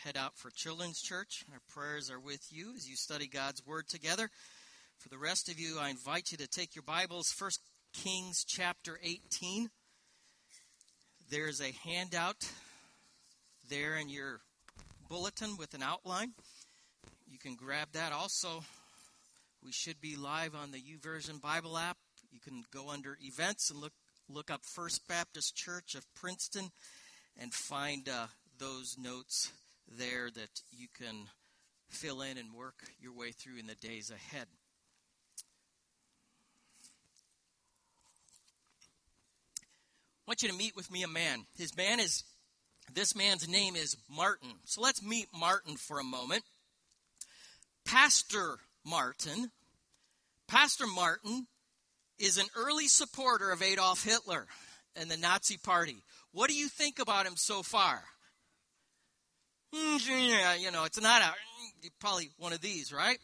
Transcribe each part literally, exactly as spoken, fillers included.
head out for Children's Church. Our prayers are with you as you study God's Word together. For the rest of you, I invite you to take your Bibles, First Kings chapter eighteen. There's a handout there in your bulletin with an outline. You can grab that. Also, we should be live on the YouVersion Bible app. You can go under events and look look up First Baptist Church of Princeton and find uh, those notes there that you can fill in and work your way through in the days ahead. I want you to meet with me a man. His man is, this man's name is Martin. So let's meet Martin for a moment. Pastor Martin. Pastor Martin is an early supporter of Adolf Hitler and the Nazi Party. What do you think about him so far? Yeah, you know, it's not a, probably one of these, right?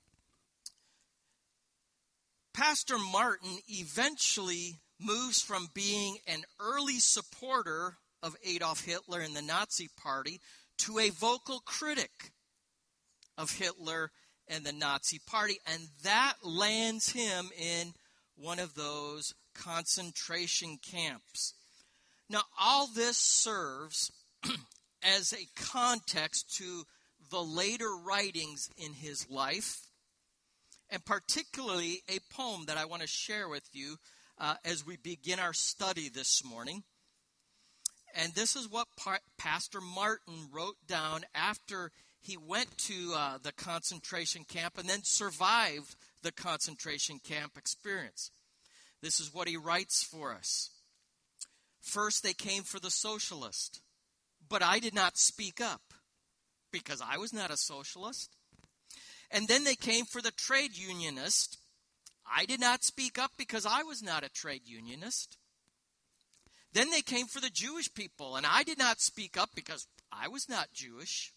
Pastor Martin eventually moves from being an early supporter of Adolf Hitler and the Nazi Party to a vocal critic of Hitler and the Nazi Party, and that lands him in one of those concentration camps. Now, all this serves as a context to the later writings in his life, and particularly a poem that I want to share with you uh, as we begin our study this morning. And this is what pa- Pastor Martin wrote down after he went to uh, the concentration camp and then survived the concentration camp experience. This is what he writes for us. First, they came for the socialist, but I did not speak up because I was not a socialist. And then they came for the trade unionist. I did not speak up because I was not a trade unionist. Then they came for the Jewish people, and I did not speak up because I was not Jewish.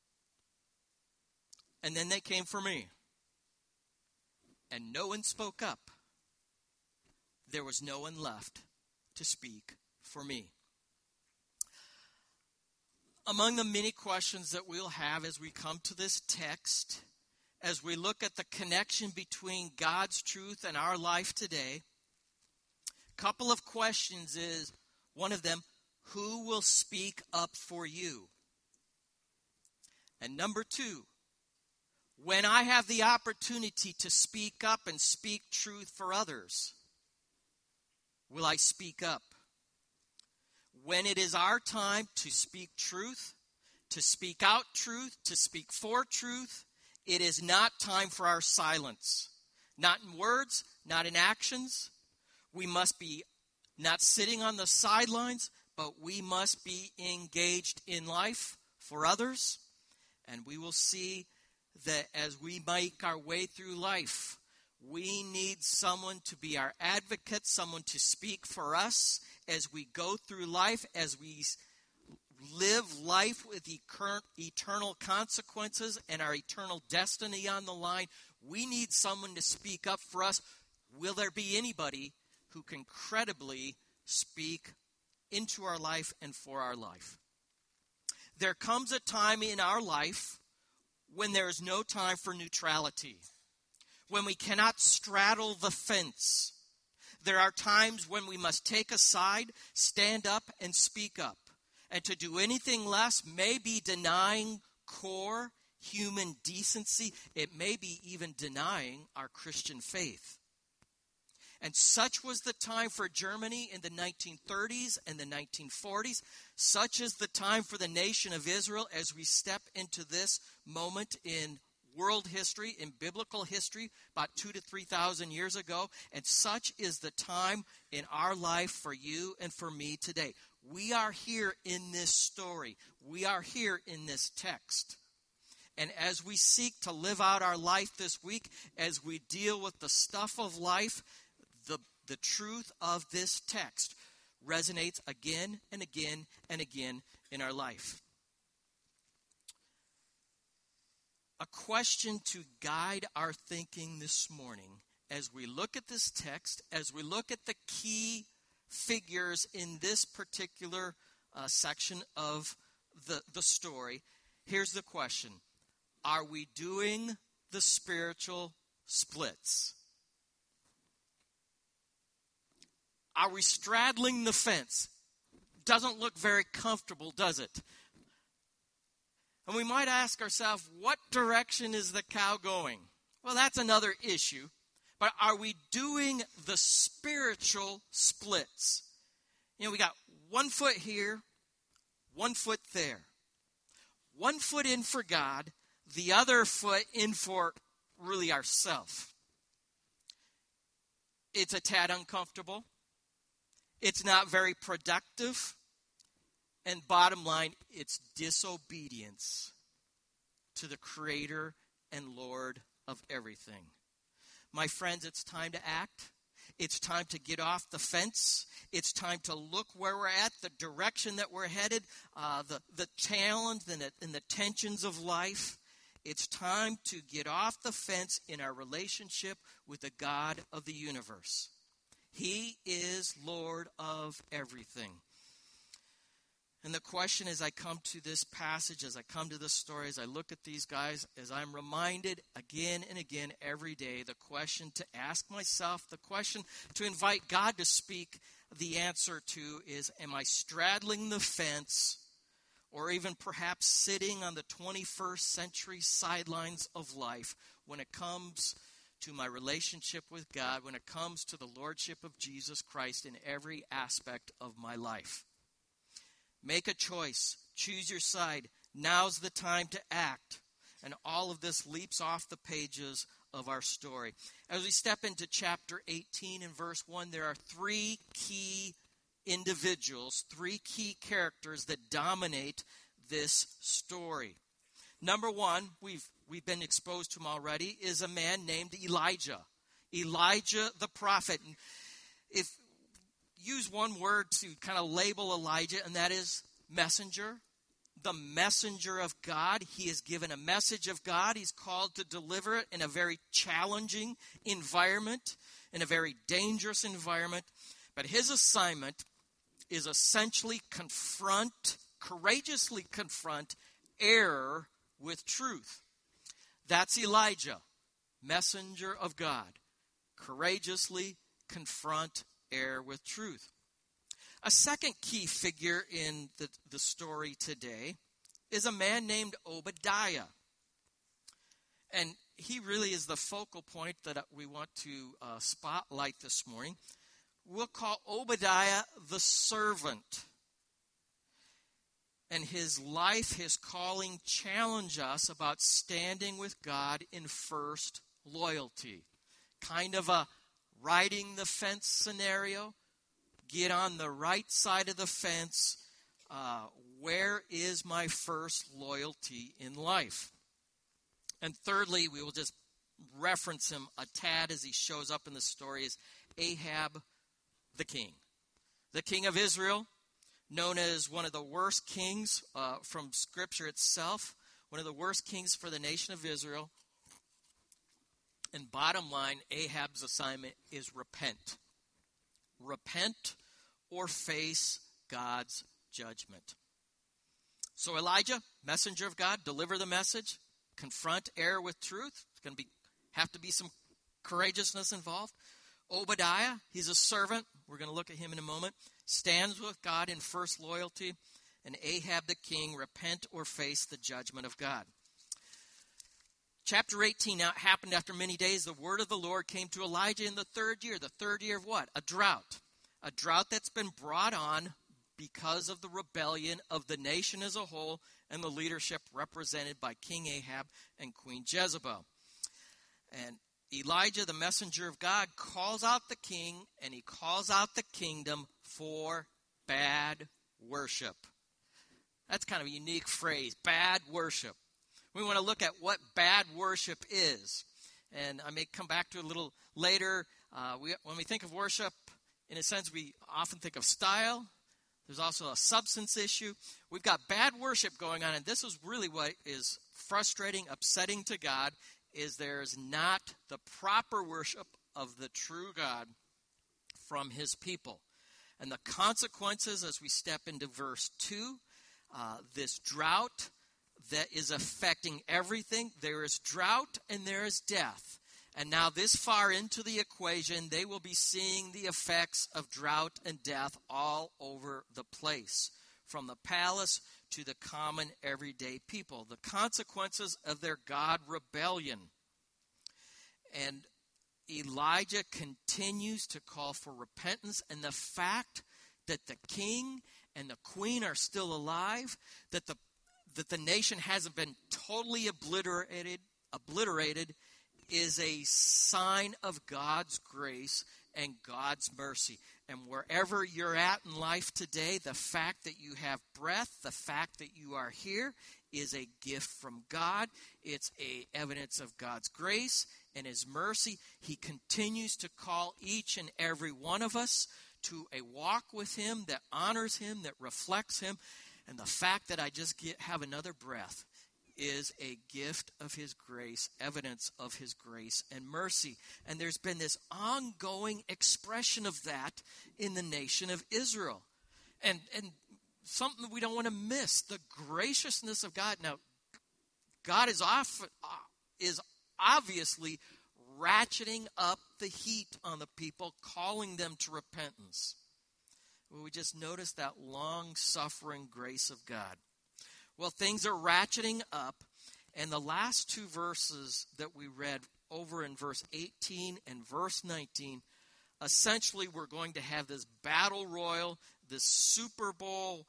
And then they came for me, and no one spoke up. There was no one left to speak for me. Among the many questions that we'll have as we come to this text, as we look at the connection between God's truth and our life today, a couple of questions is, one of them, who will speak up for you? And number two, when I have the opportunity to speak up and speak truth for others, will I speak up? When it is our time to speak truth, to speak out truth, to speak for truth, it is not time for our silence. Not in words, not in actions. We must be not sitting on the sidelines, but we must be engaged in life for others. And we will see that as we make our way through life, we need someone to be our advocate, someone to speak for us as we go through life, as we live life with eternal consequences and our eternal destiny on the line. We need someone to speak up for us. Will there be anybody who can credibly speak into our life and for our life? There comes a time in our life when there is no time for neutrality, when we cannot straddle the fence. There are times when we must take a side, stand up, and speak up. And to do anything less may be denying core human decency. It may be even denying our Christian faith. And such was the time for Germany in the nineteen thirties and the nineteen forties. Such is the time for the nation of Israel as we step into this moment in world history, in biblical history, about two to three thousand years ago. And such is the time in our life for you and for me today. We are here in this story. We are here in this text. And as we seek to live out our life this week, as we deal with the stuff of life, the, the truth of this text resonates again and again and again in our life. A question to guide our thinking this morning as we look at this text, as we look at the key figures in this particular uh, section of the, the story, Here's the question. Are we doing the spiritual splits? Are we straddling the fence? Doesn't look very comfortable, does it? And we might ask ourselves, what direction is the cow going? Well, that's another issue. But are we doing the spiritual splits? You know, we got one foot here, one foot there. One foot in for God, the other foot in for really ourselves. It's a tad uncomfortable. It's not very productive. And bottom line, it's disobedience to the Creator and Lord of everything. My friends, it's time to act. It's time to get off the fence. It's time to look where we're at, the direction that we're headed, uh, the, the challenge and the, and the tensions of life. It's time to get off the fence in our relationship with the God of the universe. He is Lord of everything. And the question as I come to this passage, as I come to this story, as I look at these guys, as I'm reminded again and again every day, the question to ask myself, the question to invite God to speak the answer to is, am I straddling the fence or even perhaps sitting on the twenty-first century sidelines of life when it comes to my relationship with God, when it comes to the Lordship of Jesus Christ in every aspect of my life? Make a choice. Choose your side. Now's the time to act. And all of this leaps off the pages of our story. As we step into chapter eighteen and verse one, there are three key individuals, three key characters that dominate this story. Number one, we've we've been exposed to him already, is a man named Elijah. Elijah the prophet. And if use one word to kind of label Elijah, and that is messenger. The messenger of God. He is given a message of God. He's called to deliver it in a very challenging environment, in a very dangerous environment. But his assignment is essentially confront, courageously confront error with truth. That's Elijah, messenger of God. Courageously confront error with truth. A second key figure in the, the story today is a man named Obadiah. And he really is the focal point that we want to uh, spotlight this morning. We'll call Obadiah the servant. And his life, his calling, challenge us about standing with God in first loyalty. Kind of a riding the fence scenario. Get on the right side of the fence. Uh, where is my first loyalty in life? And thirdly, we will just reference him a tad as he shows up in the story, is Ahab the king. The king of Israel, known as one of the worst kings uh, from Scripture itself, one of the worst kings for the nation of Israel. And bottom line, Ahab's assignment is repent. Repent or face God's judgment. So Elijah, messenger of God, deliver the message, confront error with truth. It's going to be have to be some courageousness involved. Obadiah, he's a servant. We're going to look at him in a moment. Stands with God in first loyalty. And Ahab the king, repent or face the judgment of God. Chapter eighteen, now it happened after many days. The word of the Lord came to Elijah in the third year. The third year of what? A drought. A drought that's been brought on because of the rebellion of the nation as a whole and the leadership represented by King Ahab and Queen Jezebel. And Elijah, the messenger of God, calls out the king and he calls out the kingdom for bad worship. That's kind of a unique phrase, bad worship. We want to look at what bad worship is. And I may come back to it a little later. Uh, we, when we think of worship, in a sense, we often think of style. There's also a substance issue. We've got bad worship going on, and this is really what is frustrating, upsetting to God, is there's not the proper worship of the true God from his people. And the consequences as we step into verse two, uh, this drought, that is affecting everything. There is drought and there is death. And now this far into the equation, they will be seeing the effects of drought and death all over the place, from the palace to the common everyday people, the consequences of their God rebellion. And Elijah continues to call for repentance, and the fact that the king and the queen are still alive, that the that the nation hasn't been totally obliterated, obliterated is a sign of God's grace and God's mercy. And wherever you're at in life today, the fact that you have breath, the fact that you are here is a gift from God. It's a evidence of God's grace and His mercy. He continues to call each and every one of us to a walk with Him that honors Him, that reflects Him. And the fact that I just get, have another breath is a gift of His grace, evidence of His grace and mercy. And there's been this ongoing expression of that in the nation of Israel. And and something we don't want to miss, the graciousness of God. Now, God is off, is obviously ratcheting up the heat on the people, calling them to repentance. Well, we just noticed that long-suffering grace of God. Well, things are ratcheting up, and the last two verses that we read over in verse eighteen and verse nineteen, essentially we're going to have this battle royal, this Super Bowl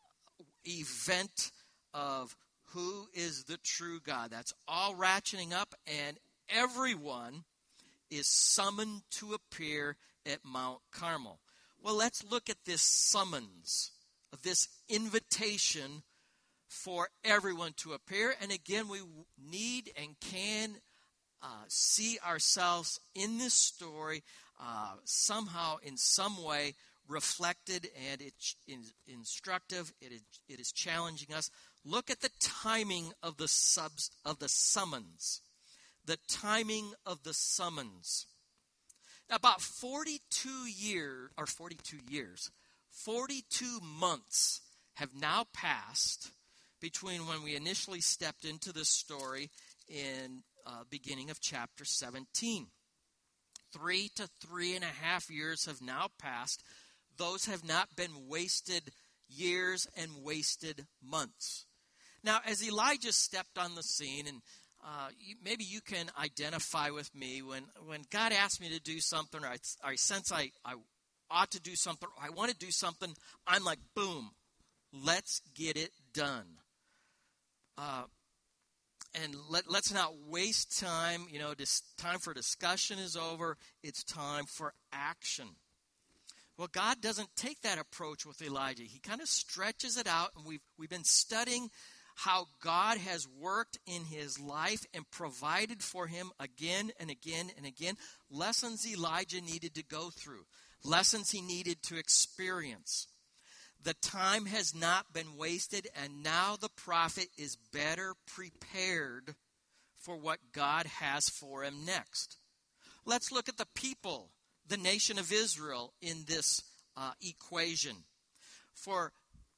event of who is the true God. That's all ratcheting up, and everyone is summoned to appear at Mount Carmel. Well, let's look at this summons, this invitation for everyone to appear. And again, we need and can uh, see ourselves in this story uh, somehow, in some way, reflected, and it's instructive. It is, it is challenging us. Look at the timing of the subs of the summons. The timing of the summons. Now, about forty-two years, or forty-two years, forty-two months have now passed between when we initially stepped into this story in uh, beginning of chapter seventeen. Three to three and a half years have now passed. Those have not been wasted years and wasted months. Now, as Elijah stepped on the scene, and uh, you, maybe you can identify with me when, when God asks me to do something, or I, or I sense I, I ought to do something, or I want to do something, I'm like, boom, let's get it done. Uh, and let, let's not waste time. You know, this time for discussion is over. It's time for action. Well, God doesn't take that approach with Elijah. He kind of stretches it out, and we've we've been studying how God has worked in his life and provided for him again and again and again lessons Elijah needed to go through, lessons he needed to experience. The time has not been wasted, and now the prophet is better prepared for what God has for him next. Let's look at the people, the nation of Israel, in this uh, equation. For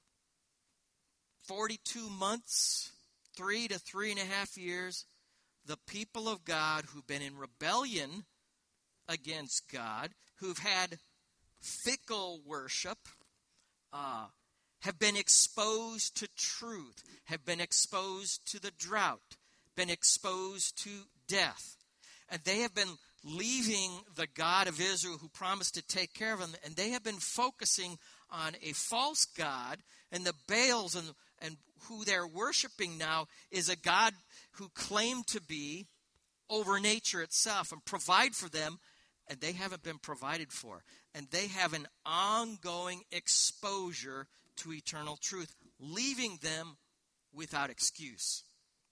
forty-two months, three to three and a half years, the people of God who've been in rebellion against God, who've had fickle worship, uh, have been exposed to truth, have been exposed to the drought, been exposed to death. And they have been leaving the God of Israel who promised to take care of them, and they have been focusing on a false God, and the Baals and, and who they're worshiping now is a God who claimed to be over nature itself and provide for them, and they haven't been provided for. And they have an ongoing exposure to eternal truth, leaving them without excuse.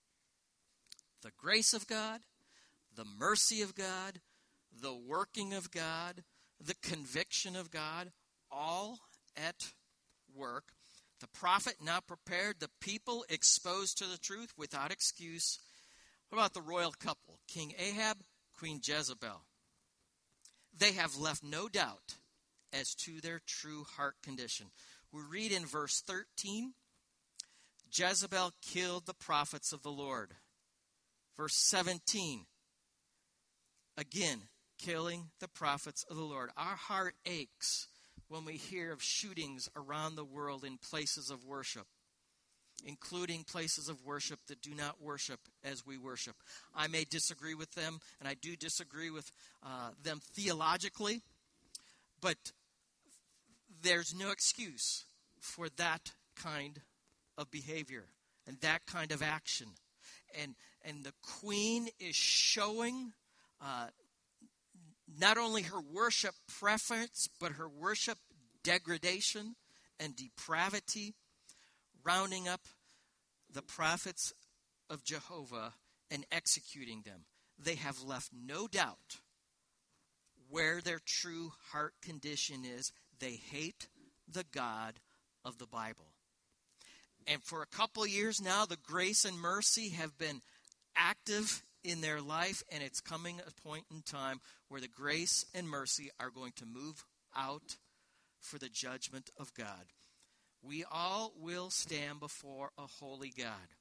The grace of God, the mercy of God, the working of God, the conviction of God, all at work. The prophet now prepared, the people exposed to the truth without excuse. What about the royal couple, King Ahab, Queen Jezebel? They have left no doubt as to their true heart condition. We read in verse thirteen, Jezebel killed the prophets of the Lord. Verse seventeen, again, killing the prophets of the Lord. Our heart aches when we hear of shootings around the world in places of worship, including places of worship that do not worship as we worship. I may disagree with them, and I do disagree with uh, them theologically, but there's no excuse for that kind of behavior and that kind of action. And and the queen is showing uh, not only her worship preference, but her worship degradation and depravity, rounding up the prophets of Jehovah and executing them. They have left no doubt where their true heart condition is. They hate the God of the Bible. And for a couple of years now, the grace and mercy have been active in their life, and it's coming a point in time where the grace and mercy are going to move out for the judgment of God. We all will stand before a holy God.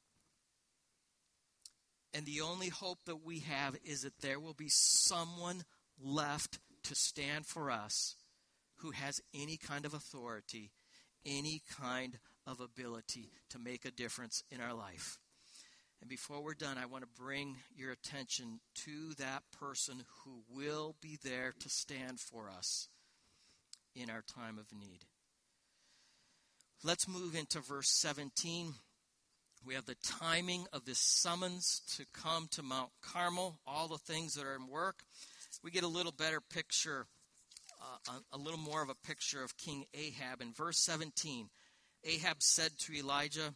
And the only hope that we have is that there will be someone left to stand for us who has any kind of authority, any kind of ability to make a difference in our life. And before we're done, I want to bring your attention to that person who will be there to stand for us in our time of need. Let's move into verse seventeen. We have the timing of this summons to come to Mount Carmel, all the things that are in work. We get a little better picture, uh, a, a little more of a picture of King Ahab. In verse seventeen, Ahab said to Elijah,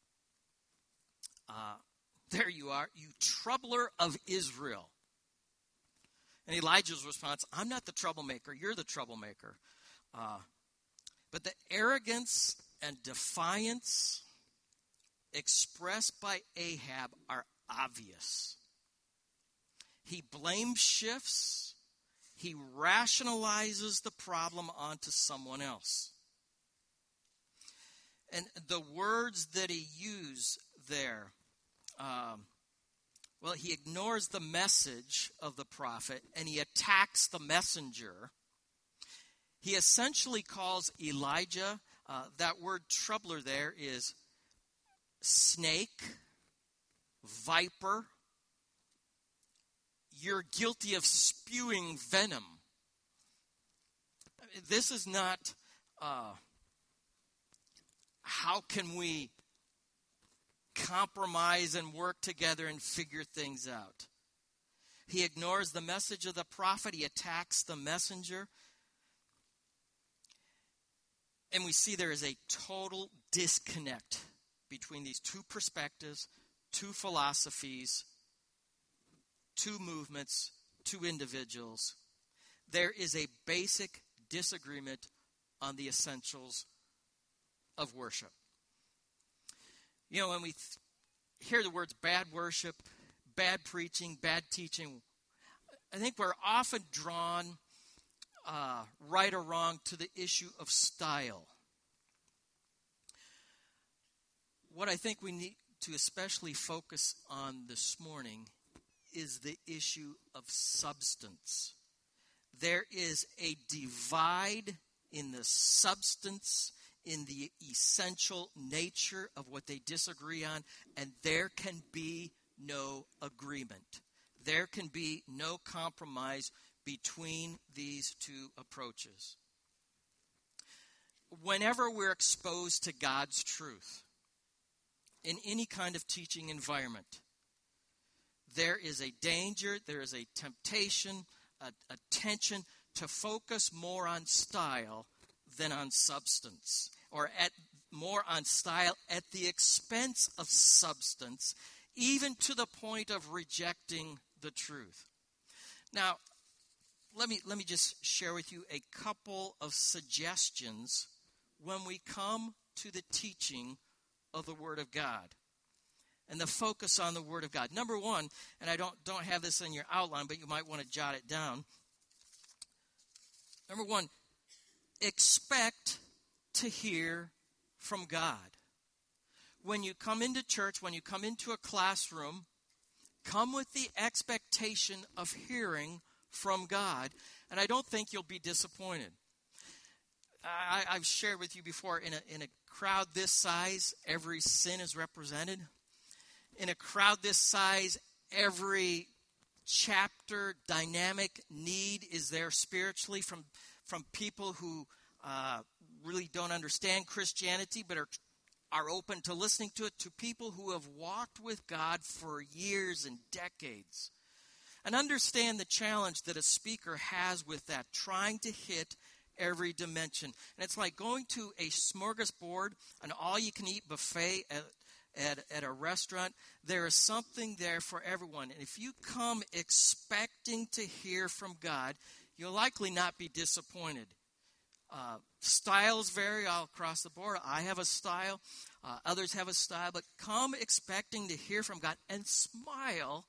uh, there you are, you troubler of Israel. And Elijah's response, I'm not the troublemaker, you're the troublemaker. Uh, but the arrogance and defiance expressed by Ahab are obvious. He blame shifts. He rationalizes the problem onto someone else. And the words that he used there, um, well, he ignores the message of the prophet and he attacks the messenger. He essentially calls Elijah, uh, that word troubler there is snake, viper. You're guilty of spewing venom. This is not, uh, how can we compromise and work together and figure things out? He ignores the message of the prophet. He attacks the messenger. And we see there is a total disconnect between these two perspectives, two philosophies, two movements, two individuals. There is a basic disagreement on the essentials of worship. You know, when we th- hear the words bad worship, bad preaching, bad teaching, I think we're often drawn, uh, right or wrong, to the issue of style. What I think we need to especially focus on this morning is the issue of substance. There is a divide in the substance, in the essential nature of what they disagree on, and there can be no agreement. There can be no compromise between these two approaches. Whenever we're exposed to God's truth, in any kind of teaching environment, there is a danger, there is a temptation, a, a tension to focus more on style than on substance, or at more on style at the expense of substance, even to the point of rejecting the truth. Now, let me let me just share with you a couple of suggestions when we come to the teaching of the Word of God and the focus on the Word of God. Number one, and I don't don't have this in your outline, but you might want to jot it down. Number one, expect to hear from God. when you come into church, when you come into a classroom, come with the expectation of hearing from God, and I don't think you'll be disappointed. I, I've shared with you before, in a, in a crowd this size, every sin is represented. In a crowd this size, every chapter, dynamic need is there spiritually from, from people who uh, really don't understand Christianity but are, are open to listening to it, to people who have walked with God for years and decades. And understand the challenge that a speaker has with that, trying to hit every dimension. And it's like going to a smorgasbord, an all-you-can-eat buffet at, at, at a restaurant. There is something there for everyone. And if you come expecting to hear from God, you'll likely not be disappointed. Uh, styles vary all across the board. I have a style. Uh, others have a style. But come expecting to hear from God and smile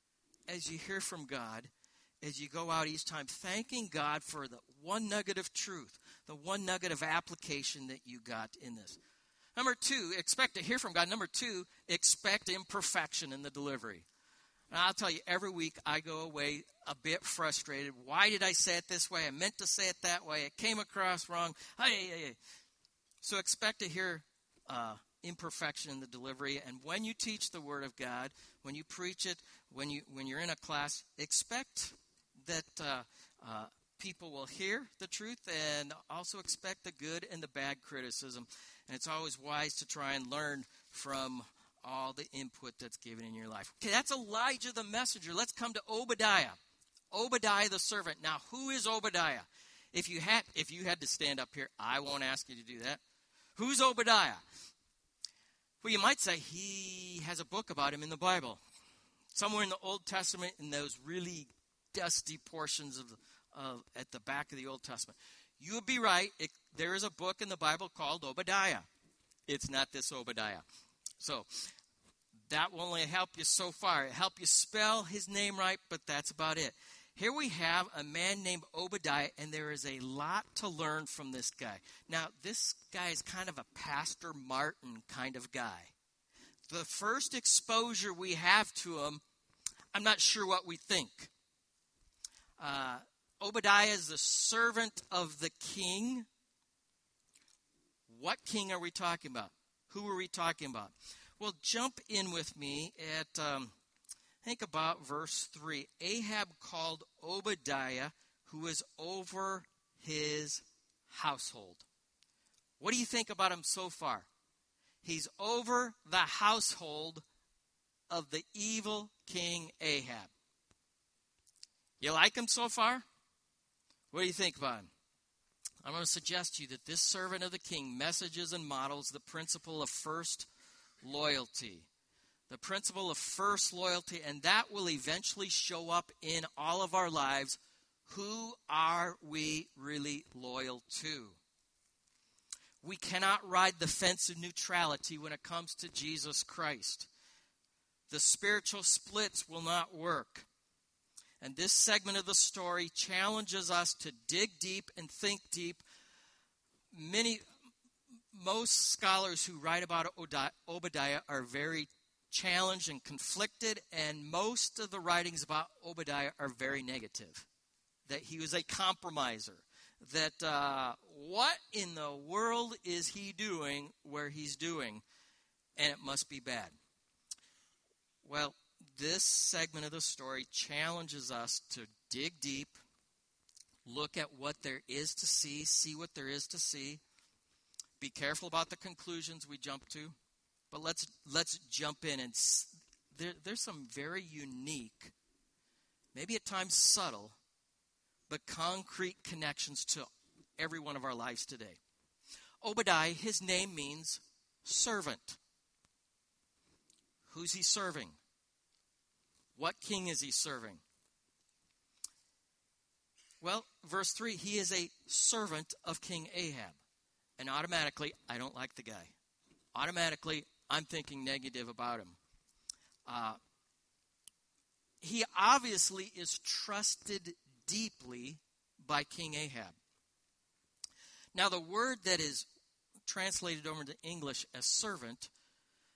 as you hear from God, as you go out each time, thanking God for the one nugget of truth, the one nugget of application that you got in this. Number two, expect to hear from God. Number two, expect imperfection in the delivery. And I'll tell you, every week I go away a bit frustrated. Why did I say it this way? I meant to say it that way. It came across wrong. Hey, hey, hey. So expect to hear uh, imperfection in the delivery. And when you teach the Word of God, when you preach it, when, you, when you're in a class, expect that uh, uh, people will hear the truth, and also expect the good and the bad criticism. And it's always wise to try and learn from all the input that's given in your life. Okay, that's Elijah the messenger. Let's come to Obadiah. Obadiah the servant. Now, who is Obadiah? If you had if you had to stand up here, I won't ask you to do that. Who's Obadiah? Well, you might say he has a book about him in the Bible. Somewhere in the Old Testament, in those really dusty portions of, of at the back of the Old Testament. You would be right. It, there is a book in the Bible called Obadiah. It's not this Obadiah. So that will only help you so far. It'll help you spell his name right, but that's about it. Here we have a man named Obadiah, and there is a lot to learn from this guy. Now, this guy is kind of a Pastor Martin kind of guy. The first exposure we have to him, I'm not sure what we think. Uh, Obadiah is the servant of the king. What king are we talking about? Who are we talking about? Well, jump in with me at, um, think about verse three. Ahab called Obadiah, who is over his household. What do you think about him so far? He's over the household of the evil King Ahab. You like him so far? What do you think about him? I'm going to suggest to you that this servant of the king messages and models the principle of first loyalty. The principle of first loyalty, and that will eventually show up in all of our lives. Who are we really loyal to? We cannot ride the fence of neutrality when it comes to Jesus Christ. The spiritual splits will not work. And this segment of the story challenges us to dig deep and think deep. Many, most scholars who write about Obadiah are very challenged and conflicted, and most of the writings about Obadiah are very negative. That he was a compromiser. That uh, what in the world is he doing where he's doing? And it must be bad. Well, this segment of the story challenges us to dig deep, look at what there is to see, see what there is to see. Be careful about the conclusions we jump to. But let's let's jump in, and there, there's some very unique, maybe at times subtle, but concrete connections to every one of our lives today. Obadiah, his name means servant. Who's he serving? What king is he serving? Well, verse three, he is a servant of King Ahab. And automatically, I don't like the guy. Automatically, I'm thinking negative about him. Uh, he obviously is trusted deeply by King Ahab. Now, the word that is translated over into English as servant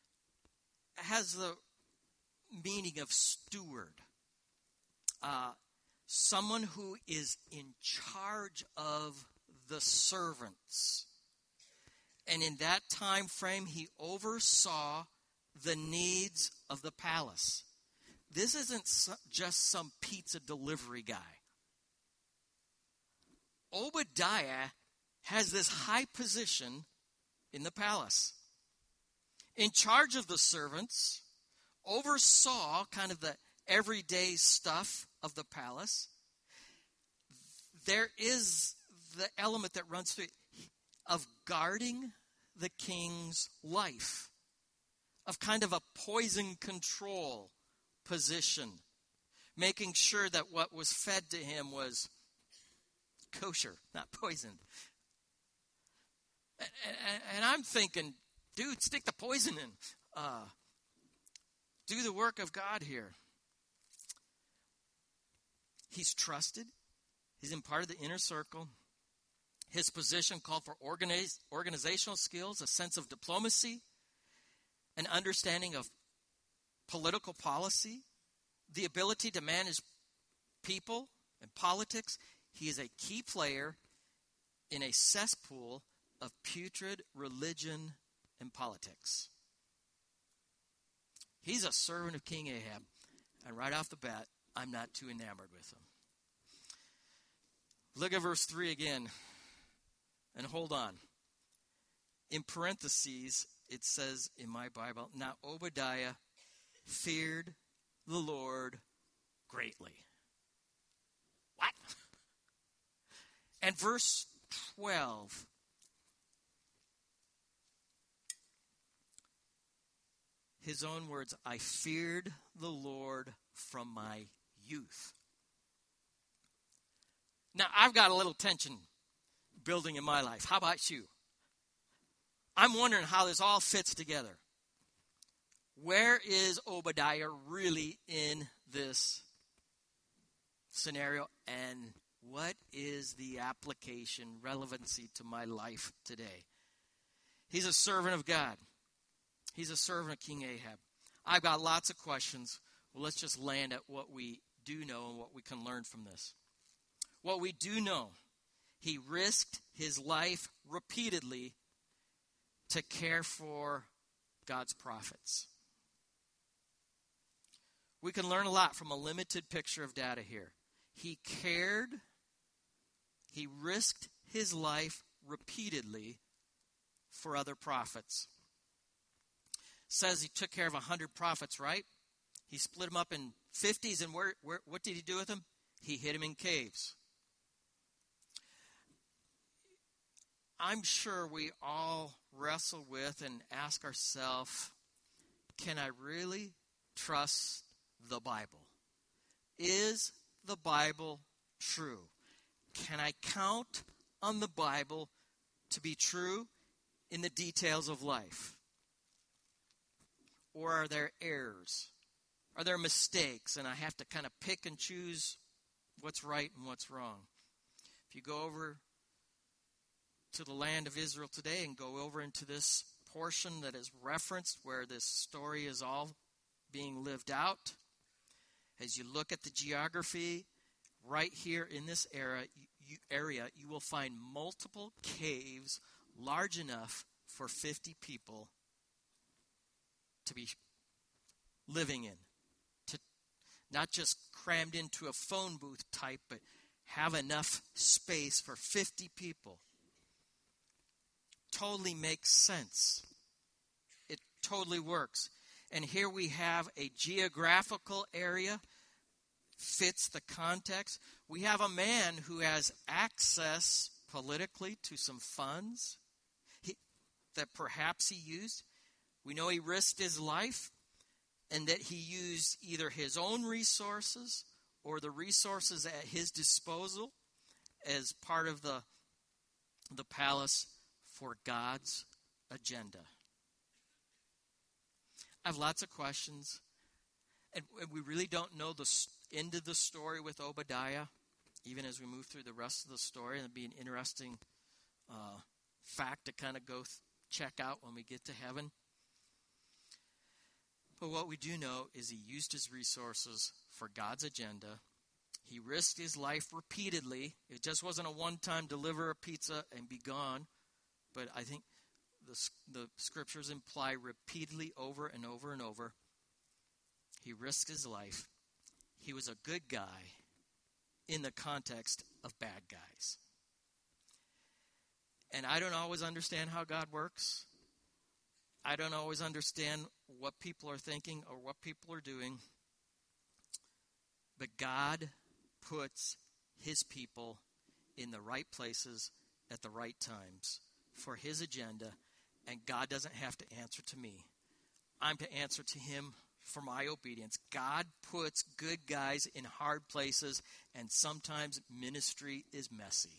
has the meaning of steward. Uh, someone who is in charge of the servants. And in that time frame, he oversaw the needs of the palace. This isn't just some pizza delivery guy. Obadiah has this high position in the palace. In charge of the servants, oversaw kind of the everyday stuff of the palace. There is the element that runs through it of guarding the king's life, of kind of a poison control position, making sure that what was fed to him was kosher, not poisoned. And, and, and I'm thinking, dude, stick the poison in. Uh, do the work of God here. He's trusted. He's in part of the inner circle. His position called for organize, organizational skills, a sense of diplomacy, an understanding of political policy, the ability to manage people and politics. He is a key player in a cesspool of putrid religion and politics. He's a servant of King Ahab, and right off the bat, I'm not too enamored with him. Look at verse three again, and hold on. In parentheses, it says in my Bible, now Obadiah feared the Lord greatly. What? And verse twelve. His own words, I feared the Lord from my youth. Now, I've got a little tension building in my life. How about you? I'm wondering how this all fits together. Where is Obadiah really in this scenario? And what is the application, relevancy to my life today? He's a servant of God. He's a servant of King Ahab. I've got lots of questions. Well, let's just land at what we do know and what we can learn from this. What we do know, he risked his life repeatedly to care for God's prophets. We can learn a lot from a limited picture of data here. He cared, he risked his life repeatedly for other prophets. Says he took care of one hundred prophets, right? He split them up in fifties, and where, where, what did he do with them? He hid them in caves. I'm sure we all wrestle with and ask ourselves, can I really trust the Bible? Is the Bible true? Can I count on the Bible to be true in the details of life? Or are there errors? Are there mistakes? And I have to kind of pick and choose what's right and what's wrong. If you go over to the land of Israel today and go over into this portion that is referenced where this story is all being lived out, as you look at the geography right here in this area, you, area, you will find multiple caves large enough for fifty people to be living in, to not just crammed into a phone booth type, but have enough space for fifty people. Totally makes sense. It totally works. And here we have a geographical area, fits the context. We have a man who has access politically to some funds he, that perhaps he used. We know he risked his life and that he used either his own resources or the resources at his disposal as part of the, the palace for God's agenda. I have lots of questions, and we really don't know the end of the story with Obadiah, even as we move through the rest of the story. And it'll be an interesting uh, fact to kind of go th- check out when we get to heaven. But what we do know is he used his resources for God's agenda. He risked his life repeatedly. It just wasn't a one-time deliver a pizza and be gone. But I think the, the scriptures imply repeatedly over and over and over. He risked his life. He was a good guy in the context of bad guys. And I don't always understand how God works. I don't always understand what people are thinking or what people are doing. But God puts his people in the right places at the right times for his agenda, and God doesn't have to answer to me. I'm to answer to him for my obedience. God puts good guys in hard places, and sometimes ministry is messy.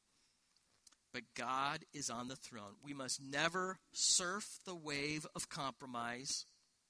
But God is on the throne. We must never surf the wave of compromise.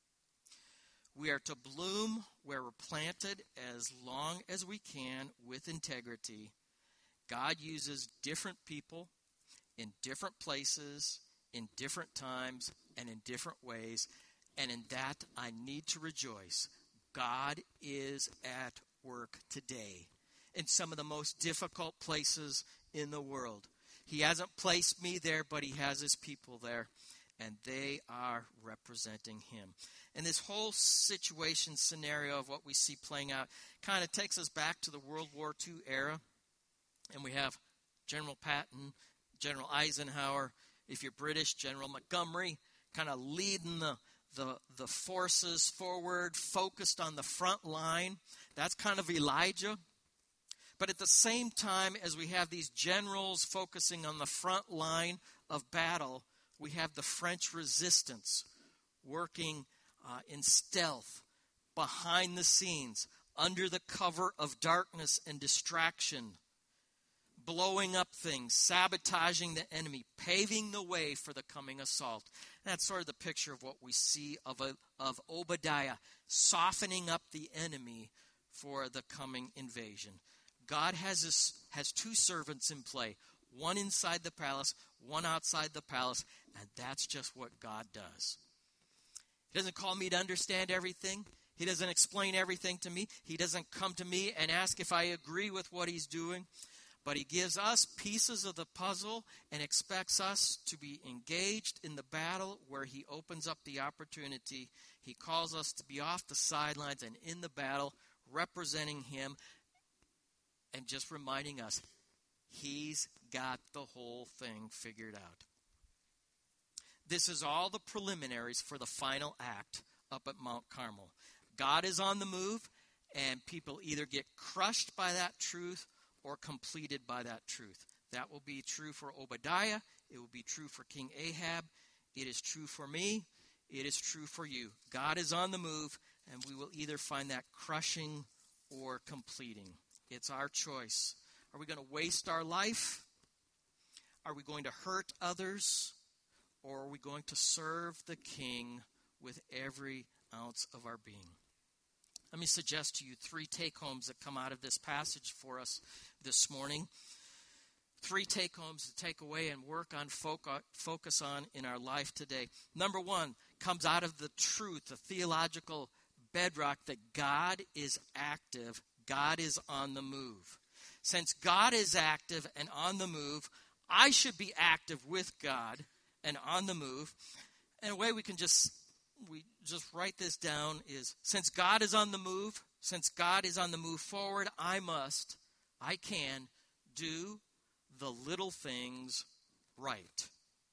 We are to bloom where we're planted as long as we can with integrity. God uses different people in different places, in different times, and in different ways. And in that, I need to rejoice. God is at work today in some of the most difficult places in the world. He hasn't placed me there, but he has his people there, and they are representing him. And this whole situation scenario of what we see playing out kind of takes us back to the World War Two era. And we have General Patton, General Eisenhower, if you're British, General Montgomery, kind of leading the, the, the forces forward, focused on the front line. That's kind of Elijah. But at the same time as we have these generals focusing on the front line of battle, we have the French resistance working uh, in stealth, behind the scenes, under the cover of darkness and distraction, blowing up things, sabotaging the enemy, paving the way for the coming assault. And that's sort of the picture of what we see of, a, of Obadiah, softening up the enemy for the coming invasion. God has, this, has two servants in play, one inside the palace, one outside the palace, and that's just what God does. He doesn't call me to understand everything. He doesn't explain everything to me. He doesn't come to me and ask if I agree with what he's doing. But he gives us pieces of the puzzle and expects us to be engaged in the battle where he opens up the opportunity. He calls us to be off the sidelines and in the battle, representing him and just reminding us he's got the whole thing figured out. This is all the preliminaries for the final act up at Mount Carmel. God is on the move, and people either get crushed by that truth or completed by that truth. That will be true for Obadiah. It will be true for King Ahab. It is true for me. It is true for you. God is on the move, and we will either find that crushing or completing. It's our choice. Are we going to waste our life? Are we going to hurt others? Or are we going to serve the King with every ounce of our being? Let me suggest to you three take-homes that come out of this passage for us this morning. Three take-homes to take away and work on, focus on in our life today. Number one comes out of the truth, the theological bedrock that God is active. God is on the move. Since God is active and on the move, I should be active with God and on the move. And a way we can just we just write this down is, since God is on the move, since God is on the move forward, I must, I can do the little things right.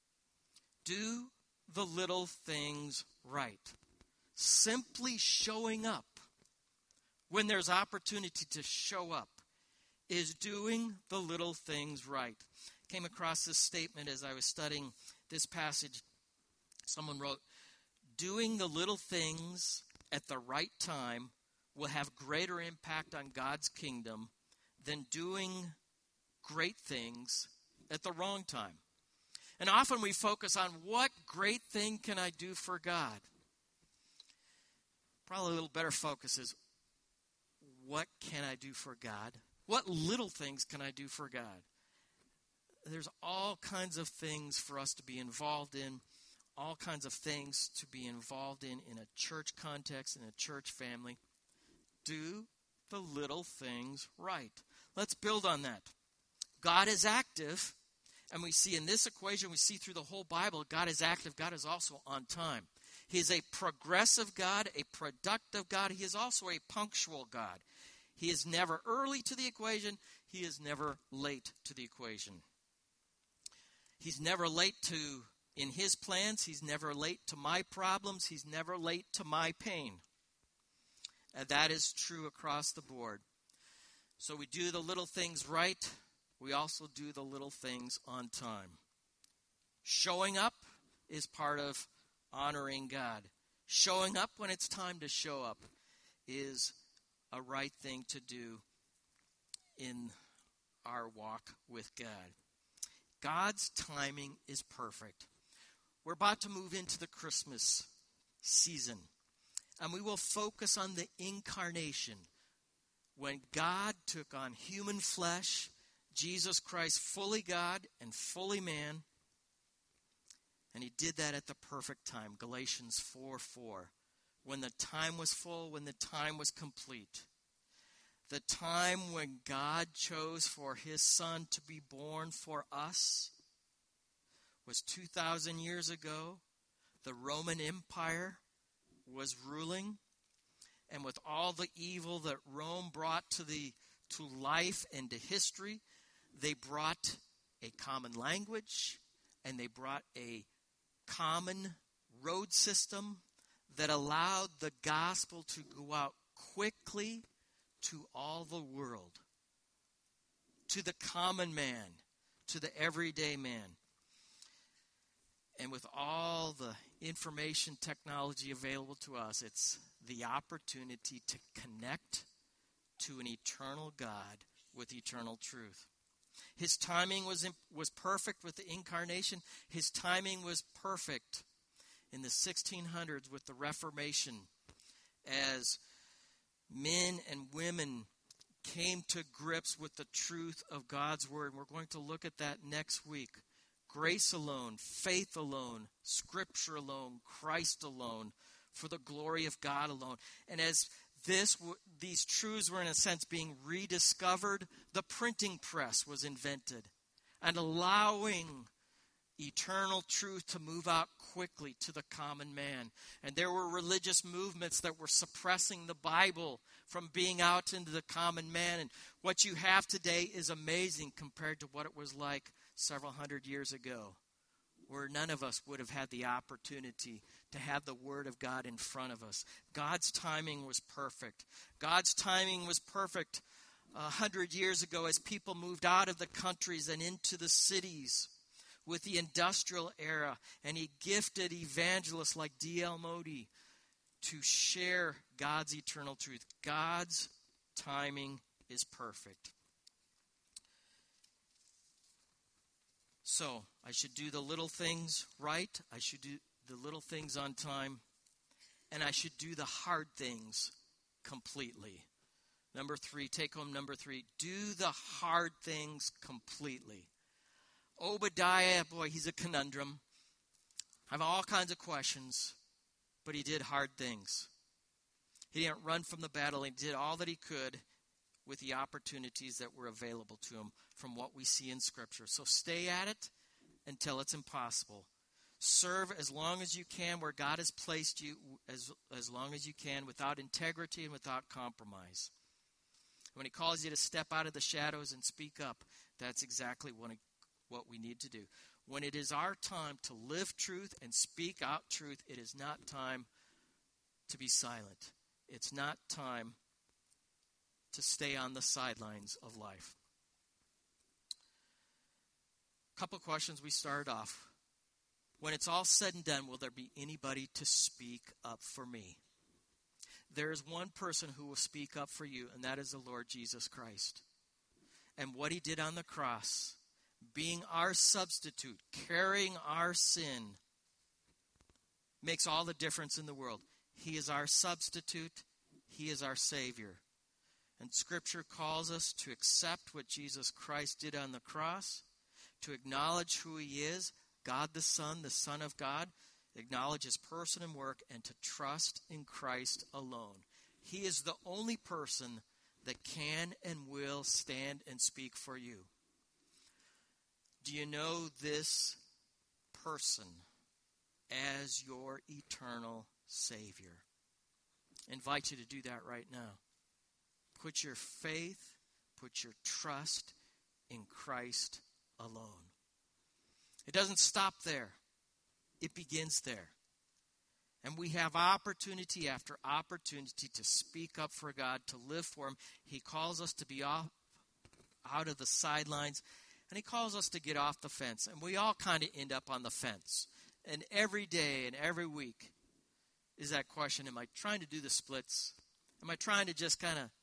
Do the little things right. Simply showing up when there's opportunity to show up is doing the little things right. Came across this statement as I was studying this passage. Someone wrote, doing the little things at the right time will have greater impact on God's kingdom than doing great things at the wrong time. And often we focus on what great thing can I do for God. Probably a little better focus is, what can I do for God? What little things can I do for God? There's all kinds of things for us to be involved in, all kinds of things to be involved in in a church context, in a church family. Do the little things right. Let's build on that. God is active, and we see in this equation, we see through the whole Bible, God is active. God is also on time. He is a progressive God, a productive God. He is also a punctual God. He is never early to the equation. He is never late to the equation. He's never late to, in his plans, he's never late to my problems. He's never late to my pain. And that is true across the board. So we do the little things right. We also do the little things on time. Showing up is part of honoring God. Showing up when it's time to show up is a right thing to do in our walk with God. God's timing is perfect. We're about to move into the Christmas season, and we will focus on the incarnation. When God took on human flesh, Jesus Christ, fully God and fully man, and he did that at the perfect time. Galatians four four. When the time was full, when the time was complete. The time when God chose for his Son to be born for us was two thousand years ago. The Roman Empire was ruling. And with all the evil that Rome brought to the to life and to history, they brought a common language, and they brought a common road system that allowed the gospel to go out quickly to all the world, to the common man, to the everyday man. And with all the information technology available to us, it's the opportunity to connect to an eternal God with eternal truth. His timing was was perfect with the incarnation. His timing was perfect in the sixteen hundreds with the Reformation, as men and women came to grips with the truth of God's word. We're going to look at that next week. Grace alone, faith alone, Scripture alone, Christ alone, for the glory of God alone. And as this, these truths were in a sense being rediscovered, the printing press was invented, and allowing eternal truth to move out quickly to the common man. And there were religious movements that were suppressing the Bible from being out into the common man. And what you have today is amazing compared to what it was like several hundred years ago, where none of us would have had the opportunity to have the Word of God in front of us. God's timing was perfect. God's timing was perfect a hundred years ago as people moved out of the countries and into the cities with the industrial era, and he gifted evangelists like D L Moody to share God's eternal truth. God's timing is perfect. So, I should do the little things right. I should do the little things on time. And I should do the hard things completely. Number three, take home number three. Do the hard things completely. Obadiah, boy, he's a conundrum. I have all kinds of questions, but he did hard things. He didn't run from the battle. He did all that he could with the opportunities that were available to him from what we see in Scripture. So stay at it until it's impossible. Serve as long as you can where God has placed you, as, as long as you can, without integrity and without compromise. When he calls you to step out of the shadows and speak up, that's exactly what, it, what we need to do. When it is our time to live truth and speak out truth, it is not time to be silent. It's not time to stay on the sidelines of life. A couple questions we started off. When it's all said and done, will there be anybody to speak up for me? There is one person who will speak up for you, and that is the Lord Jesus Christ. And what he did on the cross, being our substitute, carrying our sin, makes all the difference in the world. He is our substitute. He is our Savior. And Scripture calls us to accept what Jesus Christ did on the cross, to acknowledge who he is, God the Son, the Son of God. acknowledge his person and work, and to trust in Christ alone. He is the only person that can and will stand and speak for you. Do you know this person as your eternal Savior? I invite you to do that right now. Put your faith, put your trust in Christ alone. It doesn't stop there. It begins there. And we have opportunity after opportunity to speak up for God, to live for him. He calls us to be off, out of the sidelines, and he calls us to get off the fence. And we all kind of end up on the fence. And every day and every week is that question, am I trying to do the splits? Am I trying to just kind of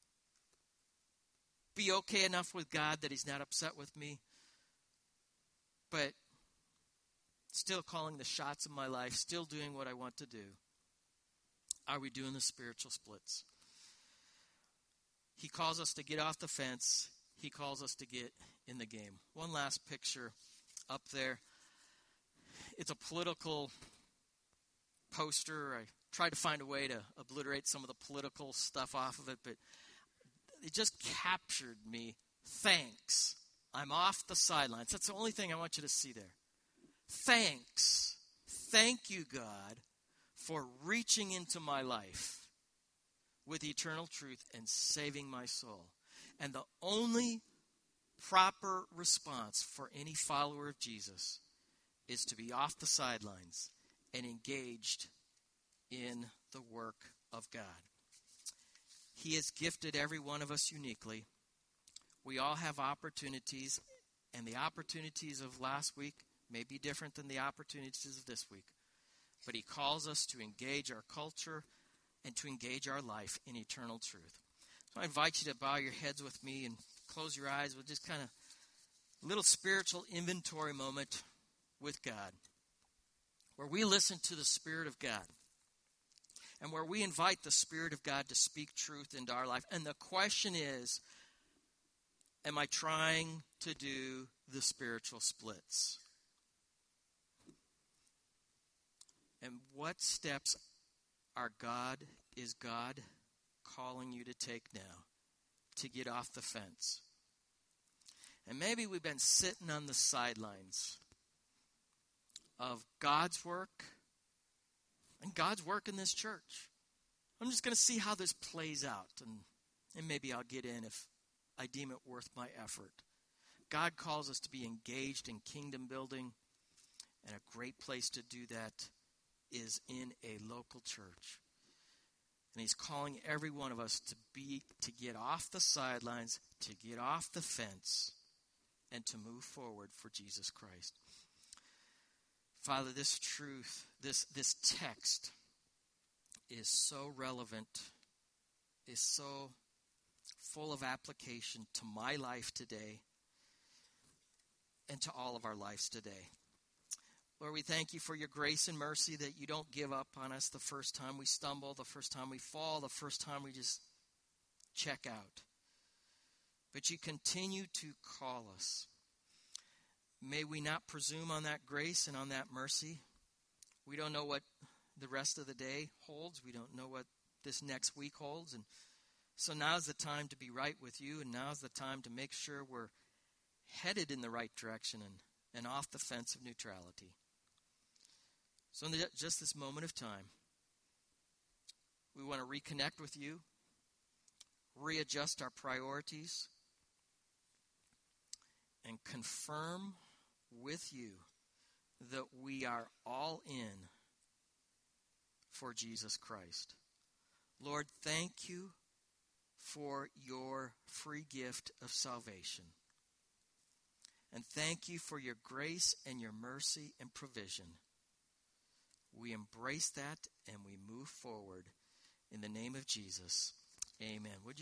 be okay enough with God that he's not upset with me, but still calling the shots of my life, still doing what I want to do? Are we doing the spiritual splits? He calls us to get off the fence. He calls us to get in the game. One last picture up there. It's a political poster. I tried to find a way to obliterate some of the political stuff off of it, but it just captured me. Thanks. I'm off the sidelines. That's the only thing I want you to see there. Thanks. Thank you, God, for reaching into my life with eternal truth and saving my soul. And the only proper response for any follower of Jesus is to be off the sidelines and engaged in the work of God. He has gifted every one of us uniquely. We all have opportunities, and the opportunities of last week may be different than the opportunities of this week. But he calls us to engage our culture and to engage our life in eternal truth. So I invite you to bow your heads with me and close your eyes with just kind of a little spiritual inventory moment with God, where we listen to the Spirit of God and where we invite the Spirit of God to speak truth into our life. And the question is, am I trying to do the spiritual splits? And what steps are God, is God calling you to take now to get off the fence? And maybe we've been sitting on the sidelines of God's work and God's work in this church. I'm just going to see how this plays out, and, and maybe I'll get in if I deem it worth my effort. God calls us to be engaged in kingdom building, and a great place to do that is in a local church. And he's calling every one of us to be to get off the sidelines, to get off the fence, and to move forward for Jesus Christ. Father, this truth, this, this text is so relevant, is so full of application to my life today and to all of our lives today. Lord, we thank you for your grace and mercy that you don't give up on us the first time we stumble, the first time we fall, the first time we just check out. But you continue to call us. May we not presume on that grace and on that mercy. We don't know what the rest of the day holds. We don't know what this next week holds. And so now's the time to be right with you, and now's the time to make sure we're headed in the right direction and, and off the fence of neutrality. So in the, just this moment of time, we want to reconnect with you, readjust our priorities, and confirm with you that we are all in for Jesus Christ. Lord, thank you for your free gift of salvation. And thank you for your grace and your mercy and provision. We embrace that and we move forward in the name of Jesus. Amen. Would you